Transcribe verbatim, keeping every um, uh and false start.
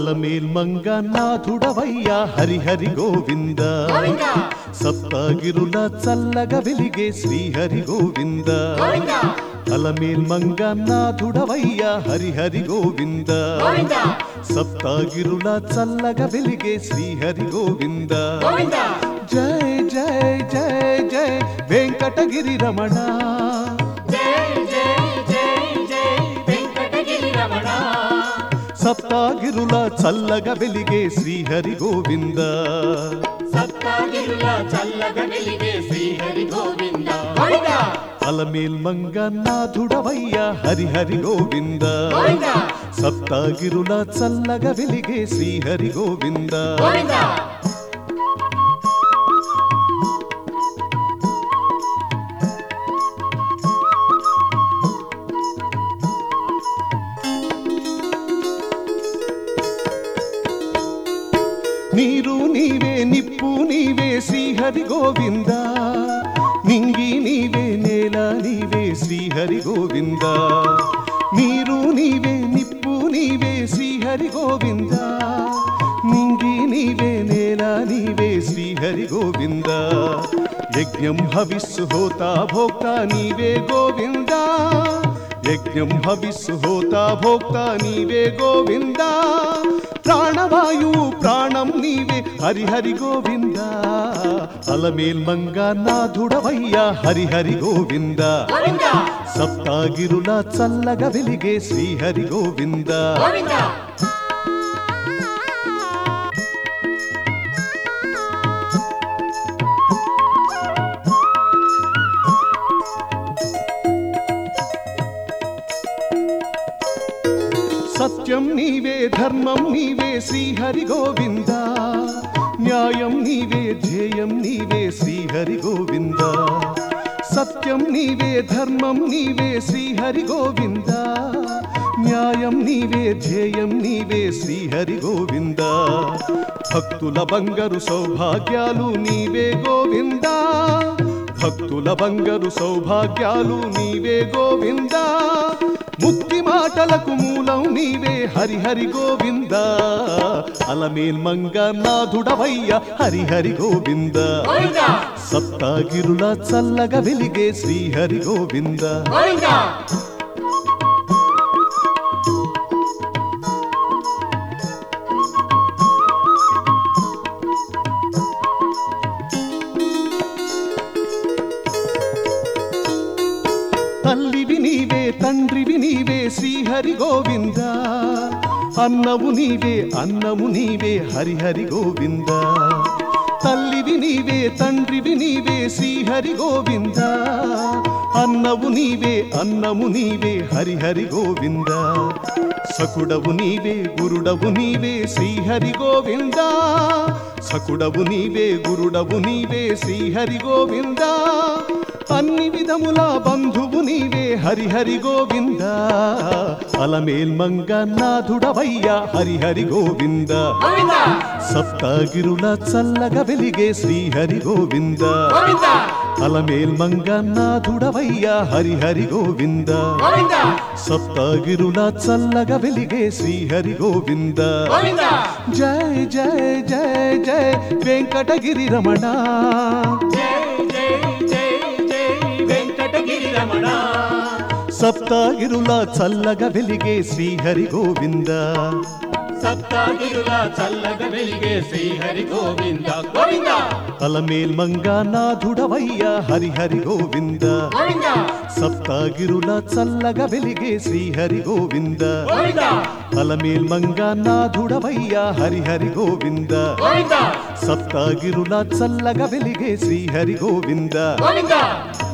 అలమేల్ మంగ నాథుడవయ్యా హరిహరి గోవింద సప్తగిరుల చల్లగా వెలిగే శ్రీహరి గోవింద అలమేల్ మంగ నాథుడవయ్యా హరిహరి గోవింద సప్తగిరుల చల్లగా వెలిగే శ్రీహరి గోవింద జయ జయ జయ జయ వెంకటగిరి రమణ సప్తగిరుల చల్లగా వెలిగే శ్రీహరి గోవింద సప్తగిరుల చల్లగా వెలిగే శ్రీహరి గోవింద అలమేల్ మంగ నాథుడవయ్యా హరిహరి గోవింద సప్తగిరుల చల్లగా వెలిగే శ్రీహరి గోవింద నీరు నీవే నిప్పు నీవే శ్రీహరి గోవింద నింగి నీవే నేల నీవే శ్రీహరి గోవింద నీరు నీవే నిప్పు నీవే శ్రీహరి గోవింద నింగి నీవే నేల నీవే శ్రీహరి గోవింద యజ్ఞం హవిస్సు హోతా భోక్తా నీవే గోవింద యజ్ఞం హవిస్సు హోతా భోక్తా నీవే గోవింద ప్రాణవాయు ప్రాణం నీవే హరిహరి గోవింద అలమేల్ మంగ నాథుడవయ్యా హరిహరి గోవింద సప్తగిరుల చల్లగా వెలిగే శ్రీహరి గోవింద సత్యం నీవే ధర్మం నీవే శ్రీహరి గోవింద న్యాయం నీవే ధ్యేయం నీవే శ్రీహరి గోవింద సత్యం నీవే ధర్మం నీవే శ్రీహరి గోవింద న్యాయం నీవే ధ్యేయం నీవే శ్రీహరి గోవింద భక్తుల బంగారు సౌభాగ్యాలు నీవే గోవింద భక్తుల బంగారు సౌభాగ్యాలు నీవే గోవింద ముక్తి మాటలకు మూలం నీవే హరిహరి గోవింద అలమేల్ మంగ నాథుడవయ్యా హరిహరి గోవింద సప్తగిరుల చల్లగా వెలిగే శ్రీహరి గోవింద తల్లివి నీవే తండ్రివి నీవే శ్రీహరి గోవింద అన్నవు నీవే అన్నము నీవే హరిహరి గోవింద తల్లివి నీవే తండ్రివి నీవే శ్రీహరి గోవింద అన్నవు నీవే అన్నము నీవే హరిహరి గోవింద సకుడవు నీవే గురుడవు నీవే శ్రీహరి గోవింద సకుడవు నీవే గురుడవు నీవే శ్రీహరి గోవింద అన్ని విధముల బంధువు నీవే హరిహరి గోవింద అలమేల్ మంగ నాథుడవయ్యా హరిహరి గోవింద సప్తగిరుల చల్లగా వెలిగే శ్రీహరి గోవింద అలమేల్ మంగ నాథుడవయ్యా హరిహరి గోవింద సప్తగిరుల చల్లగా వెలిగే శ్రీహరి గోవింద జయ జయ జయ జయ వెంకటగిరి రమణ సప్తగిరుల చల్లగా వెలిగే శ్రీహరి గోవింద సప్తగిరుల చల్లగా వెలిగే శ్రీహరి గోవింద గోవింద అలమేల్ మంగ నాథుడవయ్యా హరిహరి గోవింద సప్తగిరుల చల్లగా వెలిగే శ్రీహరి గోవింద అలమేల్ మంగ నాథుడవయ్యా హరిహరి గోవింద సప్తగిరుల చల్లగా వెలిగే శ్రీహరి గోవింద